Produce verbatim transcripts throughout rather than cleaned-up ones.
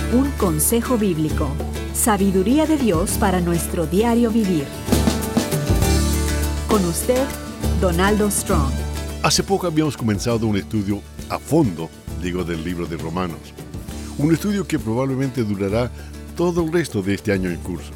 Un consejo bíblico. Sabiduría de Dios para nuestro diario vivir. Con usted, Donaldo Strong. Hace poco habíamos comenzado un estudio a fondo, digo, del libro de Romanos. Un estudio que probablemente durará todo el resto de este año en curso.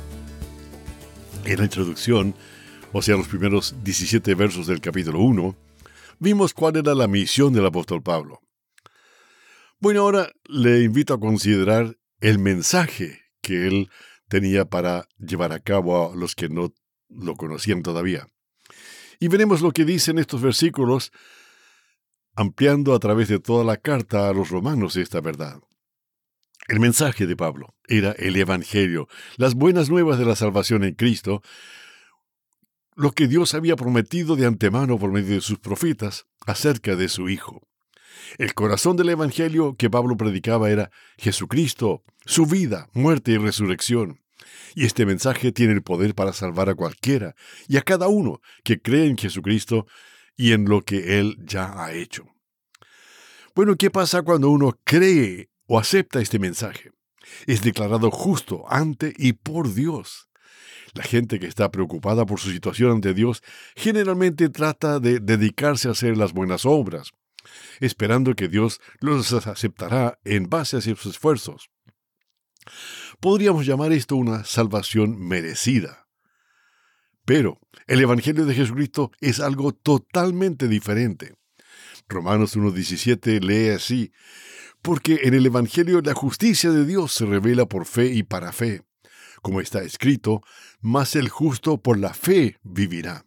En la introducción, o sea, los primeros diecisiete versos del capítulo uno, vimos cuál era la misión del apóstol Pablo. Bueno, ahora le invito a considerar el mensaje que él tenía para llevar a cabo a los que no lo conocían todavía. Y veremos lo que dicen estos versículos, ampliando a través de toda la carta a los romanos esta verdad. El mensaje de Pablo era el Evangelio, las buenas nuevas de la salvación en Cristo, lo que Dios había prometido de antemano por medio de sus profetas acerca de su Hijo. El corazón del Evangelio que Pablo predicaba era Jesucristo, su vida, muerte y resurrección. Y este mensaje tiene el poder para salvar a cualquiera y a cada uno que cree en Jesucristo y en lo que Él ya ha hecho. Bueno, ¿qué pasa cuando uno cree o acepta este mensaje? Es declarado justo ante y por Dios. La gente que está preocupada por su situación ante Dios generalmente trata de dedicarse a hacer las buenas obras, esperando que Dios los aceptará en base a sus esfuerzos. Podríamos llamar esto una salvación merecida. Pero el Evangelio de Jesucristo es algo totalmente diferente. Romanos uno diecisiete lee así: porque en el Evangelio la justicia de Dios se revela por fe y para fe. Como está escrito, mas el justo por la fe vivirá.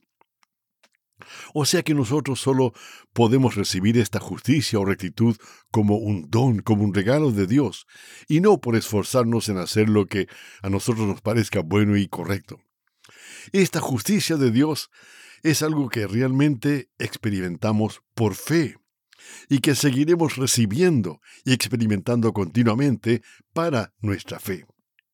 O sea que nosotros solo podemos recibir esta justicia o rectitud como un don, como un regalo de Dios, y no por esforzarnos en hacer lo que a nosotros nos parezca bueno y correcto. Esta justicia de Dios es algo que realmente experimentamos por fe, y que seguiremos recibiendo y experimentando continuamente para nuestra fe.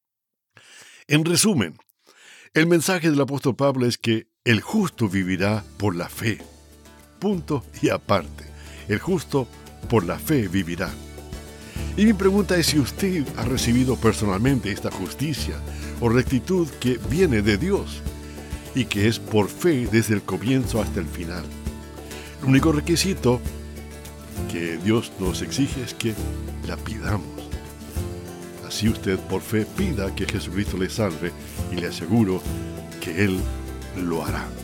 En resumen, el mensaje del apóstol Pablo es que el justo vivirá por la fe. Punto y aparte. El justo por la fe vivirá. Y mi pregunta es si usted ha recibido personalmente esta justicia o rectitud que viene de Dios y que es por fe desde el comienzo hasta el final. El único requisito que Dios nos exige es que la pidamos. Así usted por fe pida que Jesucristo le salve y le aseguro que Él lo hará.